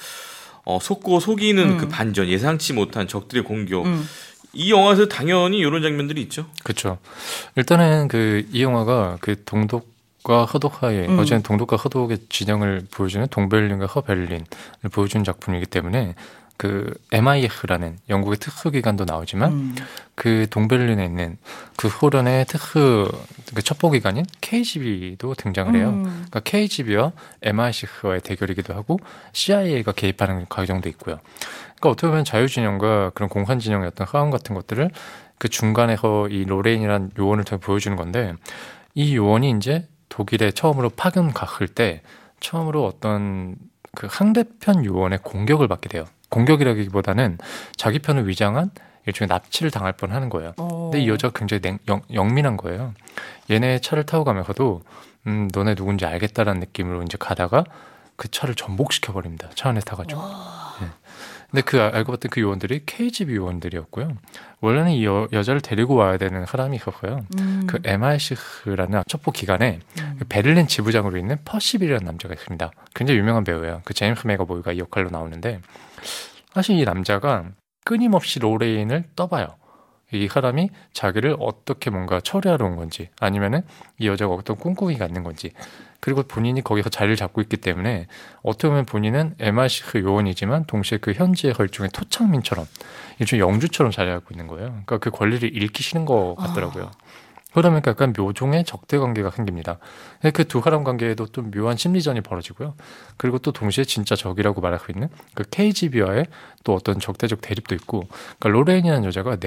속고 속이는 그 반전, 예상치 못한 적들의 공격. 이 영화에서 당연히 이런 장면들이 있죠. 그렇죠. 일단은 이 영화가 그 동독과 허독 사이에 어제는 동독과 허독의 진영을 보여주는 동베를린과 허베를린을 보여주는 작품이기 때문에 그 MIF라는 영국의 특수기관도 나오지만 그 동베를린에 있는 그 소련의 그 첩보기관인 KGB도 등장을 해요. 그러니까 KGB와 MI6와의 대결이기도 하고 CIA가 개입하는 과정도 있고요. 그러니까 어떻게 보면 자유진영과 그런 공산진영의 어떤 싸움 같은 것들을 그 중간에서 이 로레인이라는 요원을 통해 보여주는 건데 이 요원이 이제 독일에 처음으로 파견 갔을 때 처음으로 어떤 그 상대편 요원의 공격을 받게 돼요. 공격이라기보다는 자기 편을 위장한 일종의 납치를 당할 뻔하는 거예요. 근데 이 여자가 굉장히 영민한 거예요. 얘네 차를 타고 가면서도 너네 누군지 알겠다라는 느낌으로 이제 가다가 그 차를 전복시켜 버립니다. 차 안에 타가지고. 네. 근데 알고 봤더니 그 요원들이 KGB 요원들이었고요. 원래는 이 여자를 데리고 와야 되는 사람이 있었고요. 그 MI6라는 첩보 기관에 그 베를린 지부장으로 있는 퍼시빌이라는 남자가 있습니다. 굉장히 유명한 배우예요. 그 제임스 맥어보이가 이 역할로 나오는데 사실 이 남자가 끊임없이 로레인을 떠봐요. 이 사람이 자기를 어떻게 뭔가 처리하러 온 건지 아니면은 이 여자가 어떤 꿍꿍이가 있는 건지 그리고 본인이 거기서 자리를 잡고 있기 때문에 어떻게 보면 본인은 MI6 요원이지만 동시에 그 현지의 일종의 토착민처럼 일종의 영주처럼 자리하고 있는 거예요. 그러니까 그 권리를 잃기 싫은 것 같더라고요. 그러면 약간 묘종의 적대 관계가 생깁니다. 그 두 사람 관계에도 또 묘한 심리전이 벌어지고요. 그리고 또 동시에 진짜 적이라고 말할 수 있는 그 KGB와의 또 어떤 적대적 대립도 있고, 그러니까 로렌이라는 여자가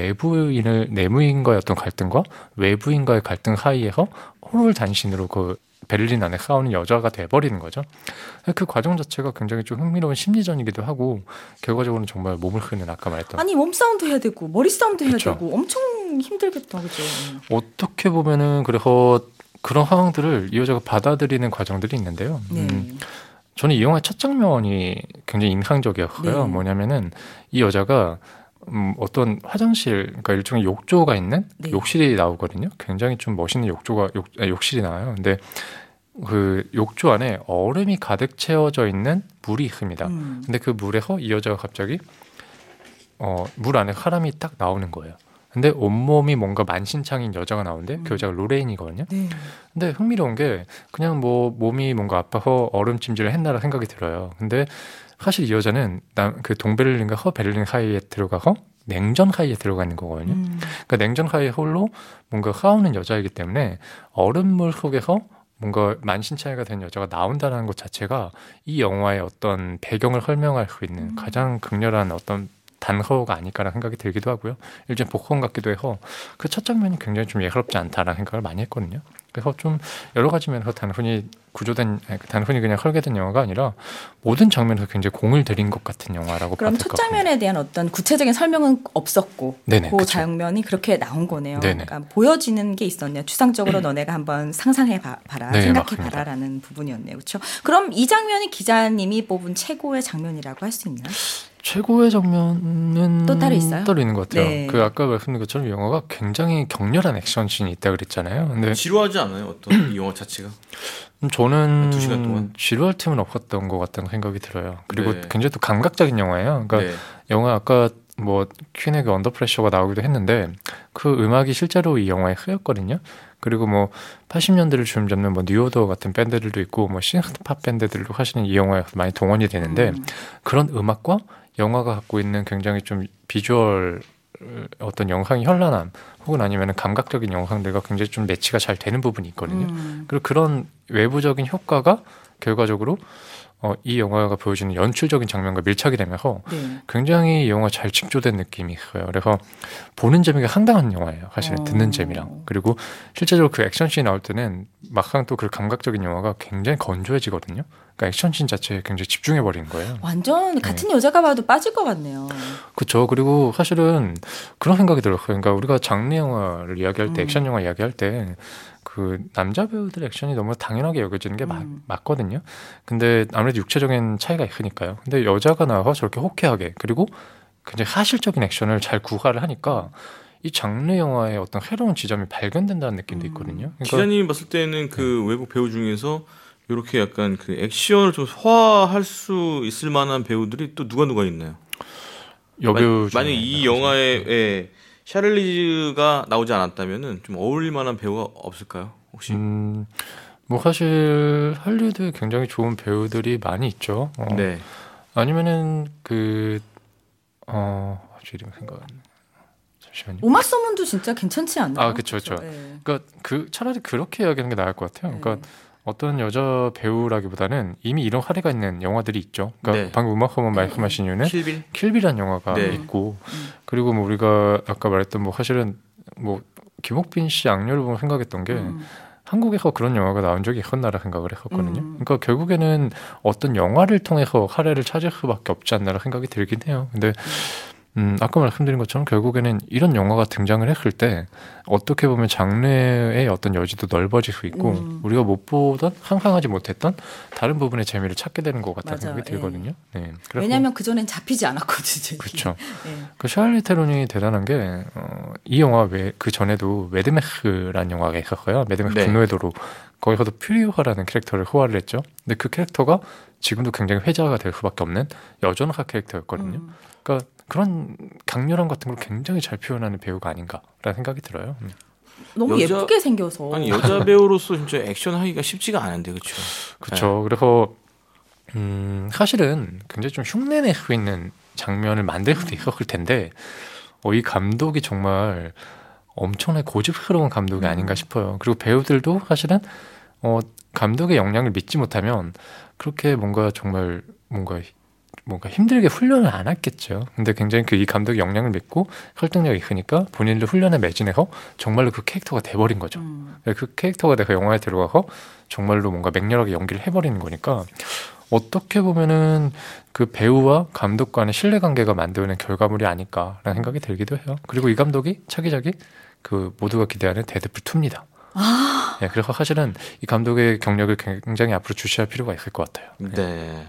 내부인과의 어떤 갈등과 외부인과의 갈등 사이에서 혼홀단신으로 그 베를린 안에 싸우는 여자가 돼버리는 거죠. 그 과정 자체가 굉장히 좀 흥미로운 심리전이기도 하고 결과적으로는 정말 몸을 흐는 아까 말했던 아니 몸싸움도 해야 되고 머리 싸움도 해야 그쵸. 되고 엄청 힘들겠다, 그죠? 어떻게 보면은 그래서 그런 상황들을 이 여자가 받아들이는 과정들이 있는데요. 네. 저는 이 영화의 첫 장면이 굉장히 인상적이었어요. 네. 뭐냐면은 이 여자가 어떤 화장실, 그러니까 일종의 욕조가 있는 네. 욕실이 나오거든요. 굉장히 좀 멋있는 욕실이 나와요. 근데 그 욕조 안에 얼음이 가득 채워져 있는 물이 있습니다. 근데 그 물에서 이 여자가 갑자기 물 안에 사람이 딱 나오는 거예요. 근데 온몸이 뭔가 만신창인 여자가 나오는데 그 여자가 로레인이거든요. 네. 근데 흥미로운 게 그냥 뭐 몸이 뭔가 아파서 얼음찜질을 했나라 생각이 들어요. 근데 사실 이 여자는 그 동베를린과 허베를린 사이에 들어가서 냉전 사이에 들어가 있는 거거든요. 그러니까 냉전 사이에 홀로 뭔가 싸우는 여자이기 때문에 얼음물 속에서 뭔가 만신창이가 된 여자가 나온다는 것 자체가 이 영화의 어떤 배경을 설명할 수 있는 가장 극렬한 어떤 단서가 아닐까라는 생각이 들기도 하고요. 일종의 복권 같기도 해서 그 첫 장면이 굉장히 좀 예사롭지 않다라는 생각을 많이 했거든요. 그래서 좀 여러 가지 면에서 단순히 그냥 설계된 영화가 아니라 모든 장면에서 굉장히 공을 들인 것 같은 영화라고 그럼 봐도 첫 될 것 같습니다. 장면에 대한 어떤 구체적인 설명은 없었고 네네, 그 그쵸. 장면이 그렇게 나온 거네요. 네네. 그러니까 보여지는 게 있었네요. 추상적으로 너네가 한번 상상해 봐라, 네, 생각해 맞습니다. 봐라라는 부분이었네요. 그렇죠? 그럼 이 장면이 기자님이 뽑은 최고의 장면이라고 할 수 있나요? 최고의 장면은 또 따로 있어요? 따로 있는 것 같아요. 네. 그 아까 말씀드린 것처럼 이 영화가 굉장히 격렬한 액션씬이 있다 그랬잖아요. 근데 지루하지 않아요? 어떤 이 영화 자체가? 저는 2시간 동안? 지루할 틈은 없었던 것 같다는 생각이 들어요. 그리고 네. 굉장히 또 감각적인 영화예요. 그러니까 네. 영화 아까 뭐 퀸의 그 언더 프레셔가 나오기도 했는데 그 음악이 실제로 이 영화에 쓰였거든요. 그리고 뭐 80년대를 주름 잡는 뭐 뉴오더 같은 밴드들도 있고 뭐 싱스팝 밴드들도 사실은 이 영화에 많이 동원이 되는데 그런 음악과 영화가 갖고 있는 굉장히 좀 비주얼 어떤 영상의 현란함 혹은 아니면 감각적인 영상들과 굉장히 좀 매치가 잘 되는 부분이 있거든요. 그리고 그런 외부적인 효과가 결과적으로 이 영화가 보여주는 연출적인 장면과 밀착이 되면서 네. 굉장히 이 영화 잘 직조된 느낌이 있어요. 그래서 보는 재미가 상당한 영화예요. 사실은 듣는 재미랑. 그리고 실제적으로 그 액션씬이 나올 때는 막상 또 그 감각적인 영화가 굉장히 건조해지거든요. 그러니까 액션씬 자체에 굉장히 집중해 버리는 거예요. 완전 같은 여자가 봐도 빠질 것 같네요. 그렇죠. 그리고 사실은 그런 생각이 들어요. 그러니까 우리가 장르 영화를 이야기할 때, 액션 영화 이야기할 때 그 남자 배우들 액션이 너무 당연하게 여겨지는 게 맞거든요. 근데 아무래도 육체적인 차이가 있으니까요. 근데 여자가 나와서 저렇게 호쾌하게 그리고 굉장히 사실적인 액션을 잘 구가를 하니까 이 장르 영화의 어떤 새로운 지점이 발견된다는 느낌도 있거든요. 그러니까 기자님이 봤을 때는 그 외국 배우 중에서 이렇게 약간 그 액션을 좀 소화할 수 있을 만한 배우들이 또 누가 있나요? 여배우 만약 이 영화에 샤를리즈가 나오지 않았다면은 좀 어울릴 만한 배우가 없을까요? 혹시? 뭐 사실 할리우드에 굉장히 좋은 배우들이 많이 있죠. 네. 아니면은 이름 생각 안 나. 잠시만요. 오마 서문도 진짜 괜찮지 않나요? 아, 그쵸. 네. 그러니까 차라리 그렇게 이야기하는 게 나을 것 같아요. 그러니까 어떤 여자 배우라기보다는 이미 이런 사례가 있는 영화들이 있죠. 그러니까 네. 방금 음악하면 말씀하신 이유는 킬빌이라는 영화가 네. 있고, 그리고 뭐 우리가 아까 말했던 뭐 사실은 뭐 김옥빈 씨 악녀를 보면 생각했던 게 한국에서 그런 영화가 나온 적이 있었나라 생각을 했었거든요. 그러니까 결국에는 어떤 영화를 통해서 사례를 찾을 수밖에 없지 않나라 생각이 들긴 해요. 근데 아까 말씀드린 것처럼 결국에는 이런 영화가 등장을 했을 때 어떻게 보면 장르의 어떤 여지도 넓어질 수 있고 우리가 못 보던 상상하지 못했던 다른 부분의 재미를 찾게 되는 것 같다는 맞아, 생각이 들거든요. 네. 왜냐하면 그전엔 잡히지 않았거든요. 그렇죠. 네. 그 샤를리 테론이 대단한 게 이 영화 그 전에도 매드맥스라는 영화가 있었어요. 매드맥스 네. 분노의 도로. 거기서도 퓨리오하라는 캐릭터를 소화를 했죠. 근데 그 캐릭터가 지금도 굉장히 회자가 될 수밖에 없는 여전사 캐릭터였거든요. 그러니까 그런 강렬함 같은 걸 굉장히 잘 표현하는 배우가 아닌가라는 생각이 들어요. 너무 예쁘게 생겨서. 아니 여자 배우로서 진짜 액션 하기가 쉽지가 않은데 그렇죠. 그렇죠. 그래서 사실은 굉장히 좀 흉내낼 수 있는 장면을 만들 수도 있었을 텐데 이 감독이 정말 엄청나게 고집스러운 감독이 아닌가 싶어요. 그리고 배우들도 사실은 감독의 역량을 믿지 못하면 그렇게 뭔가 정말 뭔가 힘들게 훈련을 안 했겠죠. 근데 굉장히 이 감독의 역량을 믿고 설득력이 있으니까 본인들 훈련에 매진해서 정말로 그 캐릭터가 돼버린 거죠. 그 캐릭터가 돼서 영화에 들어가서 정말로 뭔가 맹렬하게 연기를 해버리는 거니까 어떻게 보면은 그 배우와 감독 간의 신뢰관계가 만드는 결과물이 아닐까라는 생각이 들기도 해요. 그리고 이 감독이 차기작이 그 모두가 기대하는 데드풀 2입니다. 네, 그래서 사실은 이 감독의 경력을 굉장히 앞으로 주시할 필요가 있을 것 같아요. 네.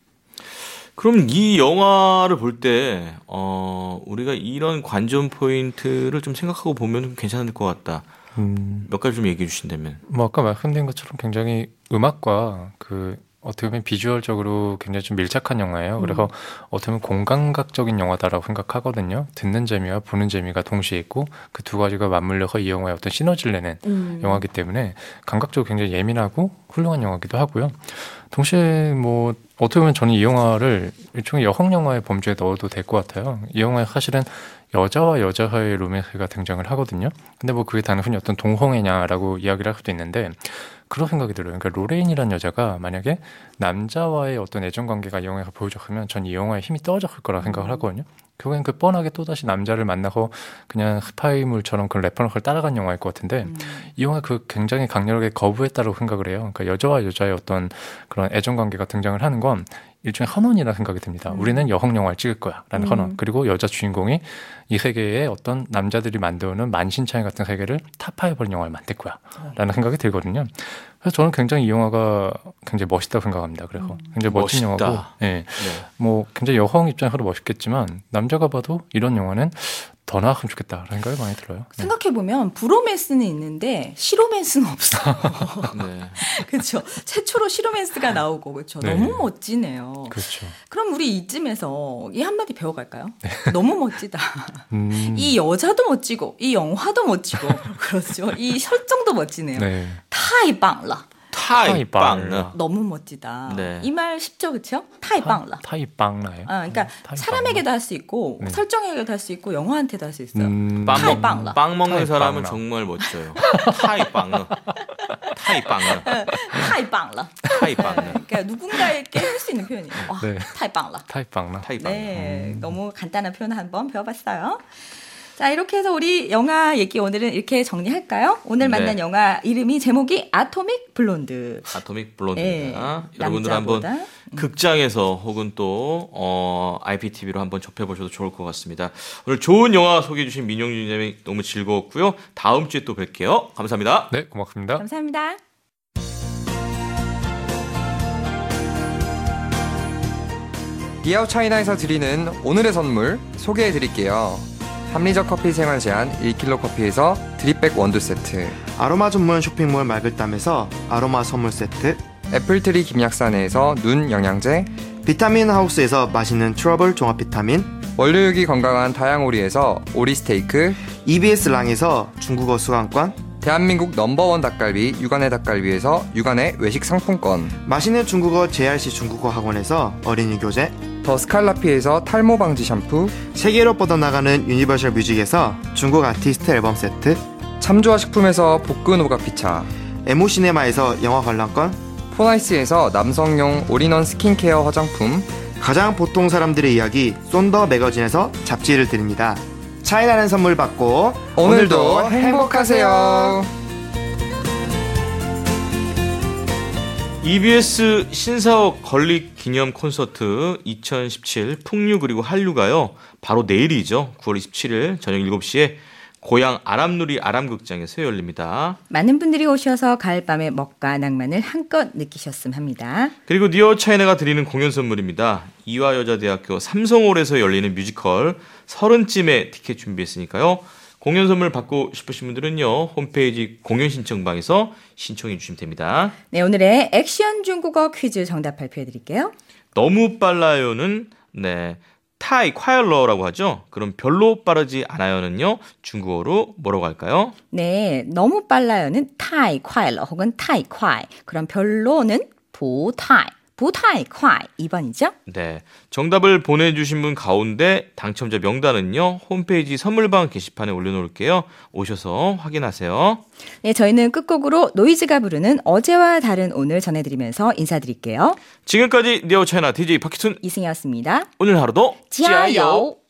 그럼 이 영화를 볼 때 우리가 이런 관전 포인트를 좀 생각하고 보면 괜찮을 것 같다. 몇 가지 좀 얘기해 주신다면. 뭐 아까 말씀드린 것처럼 굉장히 음악과 어떻게 보면 비주얼적으로 굉장히 좀 밀착한 영화예요. 그래서 어떻게 보면 공감각적인 영화다라고 생각하거든요. 듣는 재미와 보는 재미가 동시에 있고 그 두 가지가 맞물려서 이 영화의 어떤 시너지를 내는 영화이기 때문에 감각적으로 굉장히 예민하고 훌륭한 영화이기도 하고요. 동시에 뭐 어떻게 보면 저는 이 영화를 일종의 여성 영화의 범주에 넣어도 될 것 같아요. 이 영화에 사실은 여자와 여자 사이의 로맨스가 등장을 하거든요. 근데 뭐 그게 단순히 어떤 동성애냐라고 이야기를 할 수도 있는데 그런 생각이 들어요. 그러니까 로레인이라는 여자가 만약에 남자와의 어떤 애정 관계가 이 영화에서 보여줬으면 전 이 영화의 힘이 떨어졌을 거라 생각을 하거든요. 결국엔 그 뻔하게 또다시 남자를 만나서 그냥 스파이물처럼 그 레퍼런스를 따라간 영화일 것 같은데 이 영화 굉장히 강렬하게 거부했다고 생각을 해요. 그러니까 여자와 여자의 어떤 그런 애정 관계가 등장을 하는 건 일종의 헌원이라 생각이 듭니다. 우리는 여성 영화를 찍을 거야 라는 헌원. 그리고 여자 주인공이 이 세계에 어떤 남자들이 만드는 만신창이 같은 세계를 타파해버린 영화를 만들 거야 라는 생각이 들거든요. 그래서 저는 굉장히 이 영화가 굉장히 멋있다고 생각합니다. 그래서 굉장히 멋진 멋있다. 영화고 뭐 굉장히 여성 입장에서도 멋있겠지만 남자가 봐도 이런 영화는 더 나왔으면 좋겠다라는 생각이 많이 들어요. 생각해보면 브로맨스는 있는데 시로맨스는 없어. 네. 그렇죠. 최초로 시로맨스가 나오고 그렇죠. 네. 너무 멋지네요. 그렇죠. 그럼 우리 이쯤에서 이 한마디 배워갈까요? 너무 멋지다. 음, 이 여자도 멋지고 이 영화도 멋지고 그렇죠. 이 설정도 멋지네요. 네. 太棒了. 타이빵. 너무 멋지다. 네. 이 말 쉽죠, 그렇죠? 太棒了. 타이빵나요? 그러니까 사람에게도 할 수 있고 네. 설정에게도 할 수 있고 영화한테도 할 수 있어요. 빵 먹는 타이빵. 사람은 정말 멋져요. 타이빵. 太棒了. 太棒了. 太棒了. 그러니까 누군가에게 할 수 있는 표현이에요. 네. 太棒了. 타이빵나. 타이빵. 네, 너무 간단한 표현 한번 배워봤어요. 자, 이렇게 해서 우리 영화 얘기 오늘은 이렇게 정리할까요? 오늘 만난 네. 영화 이름이 제목이 아토믹 블론드. 아토믹 블론드입니다. 네, 여러분들 한번 남자보다. 극장에서 혹은 또 IPTV로 한번 접해보셔도 좋을 것 같습니다. 오늘 좋은 영화 소개해 주신 민영준 기자님 너무 즐거웠고요. 다음 주에 또 뵐게요. 감사합니다. 네, 고맙습니다. 감사합니다. 디아우 차이나에서 드리는 오늘의 선물 소개해 드릴게요. 합리적 커피 생활 제한 1kg 커피에서 드립백 원두 세트, 아로마 전문 쇼핑몰 말글담에서 아로마 선물 세트, 애플트리 김약산에서 눈 영양제, 비타민 하우스에서 맛있는 트러블 종합 비타민, 원료육이 건강한 다양오리에서 오리 스테이크, EBS 랑에서 중국어 수강권, 대한민국 넘버원 닭갈비 육안의 닭갈비에서 육안의 외식 상품권, 맛있는 중국어 JRC 중국어 학원에서 어린이 교재, 더 스칼라피에서 탈모 방지 샴푸, 세계로 뻗어나가는 유니버셜 뮤직에서 중국 아티스트 앨범 세트, 참조화 식품에서 볶은 오가피차, 에모시네마에서 영화 관람권, 포나이스에서 남성용 올인원 스킨케어 화장품, 가장 보통 사람들의 이야기 쏜더 매거진에서 잡지를 드립니다. 차이나는 선물 받고 오늘도 행복하세요. EBS 신사옥 건립 기념 콘서트 2017 풍류 그리고 한류가요. 바로 내일이죠. 9월 27일 저녁 7시에 고향 아람누리 아람극장에서 열립니다. 많은 분들이 오셔서 가을밤의 먹과 낭만을 한껏 느끼셨음 합니다. 그리고 니어 차이나가 드리는 공연 선물입니다. 이화여자대학교 삼성홀에서 열리는 뮤지컬 30쯤에 티켓 준비했으니까요. 공연 선물 받고 싶으신 분들은요. 홈페이지 공연 신청방에서 신청해 주시면 됩니다. 네, 오늘의 액션 중국어 퀴즈 정답 발표해 드릴게요. 너무 빨라요는 타이 콰이러라고 하죠. 그럼 별로 빠르지 않아요는요. 중국어로 뭐라고 할까요? 네, 너무 빨라요는 타이 콰이러 혹은 타이 콰이. 그럼 별로는 보타이. 보타이 콰이 2번이죠? 네. 정답을 보내주신 분 가운데 당첨자 명단은요. 홈페이지 선물방 게시판에 올려놓을게요. 오셔서 확인하세요. 네, 저희는 끝곡으로 노이즈가 부르는 어제와 다른 오늘 전해드리면서 인사드릴게요. 지금까지 니어 차이나 DJ 박희순 이승이었습니다. 오늘 하루도 加油